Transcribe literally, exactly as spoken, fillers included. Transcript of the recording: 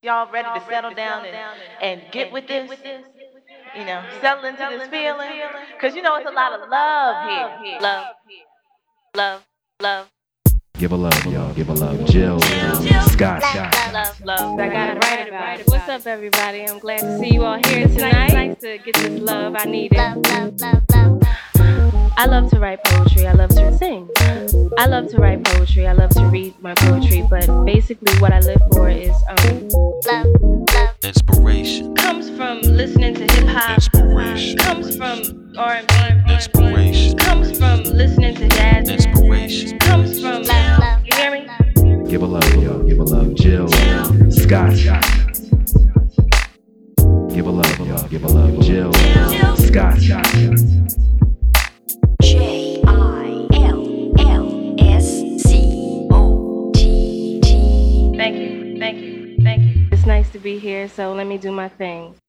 Y'all ready to settle down and, and get with this? You know, settle into this feeling? Because you know it's a lot of love here. Love, love, love. Give a love, y'all. Give a love. Jill, Scott. Love, love. I got it right about it. What's up, everybody? I'm glad to see you all here tonight. It's nice to get this love. I need it. I love to write poetry. I love to sing. I love to write poetry. I love to read my poetry. But basically, what I live for is um, love, love. Inspiration. Comes from listening to hip hop. Inspiration. Comes from R and B. Inspiration. Comes from listening to jazz. Inspiration. Comes from love, love. You hear me? Give a love, y'all. Give a love. Jill, Scott. Give a love, y'all. Give a love. Jill, Scott. J I L L S C O T T. Thank you, thank you, thank you. It's nice to be here, so let me do my thing.